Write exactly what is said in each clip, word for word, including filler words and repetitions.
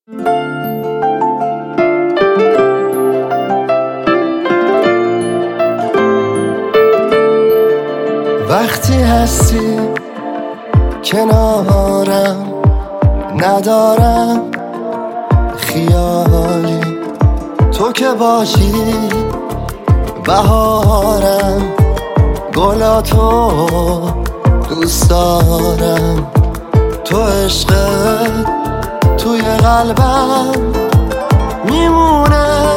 وقتی هستی کنارم ندارم خیالی، تو که باشی بهارم، گلاتو دوست دارم، تو عشقت توی قلبم میمونه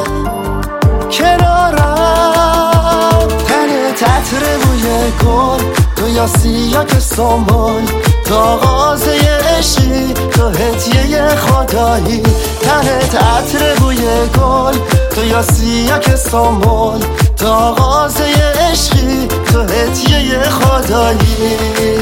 کنارم. تنت عطر بوی گل، تو یا سیاه که سنبول، تو آغازه عشقی، تو هدیه خدایی. تنت عطر بوی گل، تو یا سیاه که سنبول، تو آغازه عشقی، تو هدیه خدایی.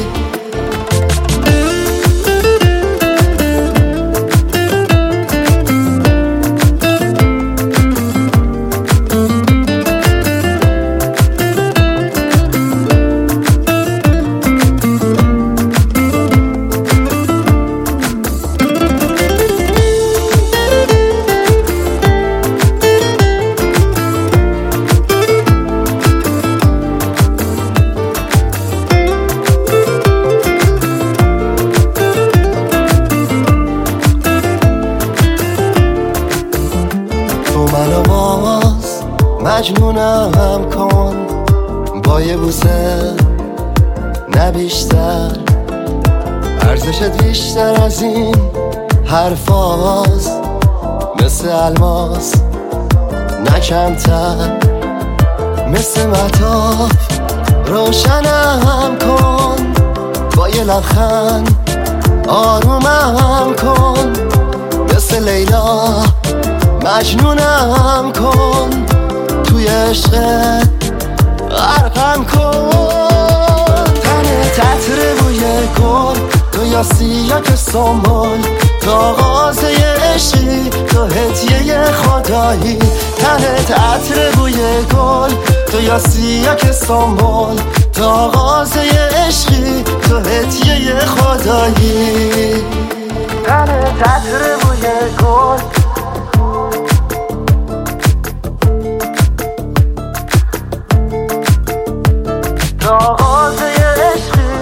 منو باز مجنونم کن با یه بوسه، نه بیشتر، ارزشت بیشتر از این حرفاست، مثل الماس نه کمتر، مثل مطاف روشنم کن با یه لبخند، آرومم کن مثل لیلا، مجنونم کن توی عشقت، غرقم کن. تنت عطر بوی گل، تو یا سیاه که سنبول، تو آغازه عشقی، تو هدیه خدایی. تنت عطر بوی گل، تو یا سیاه که سنبول، تو آغازه عشقی، تو هدیه خدایی. تنت عطر بوی گل، آغازه عشقی،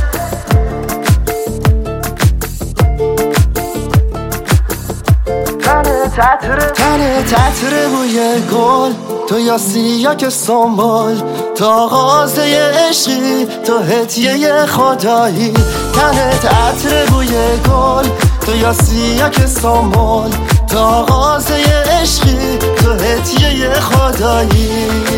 تنت عطر تنت عطر بوی گل، تو یا سیاه که سنبول، تو آغازه عشقی، تو هدیه خدایی. تنت عطر بوی گل، تو یا سیاه که سنبول، تو آغازه عشقی، تو هدیه خدایی.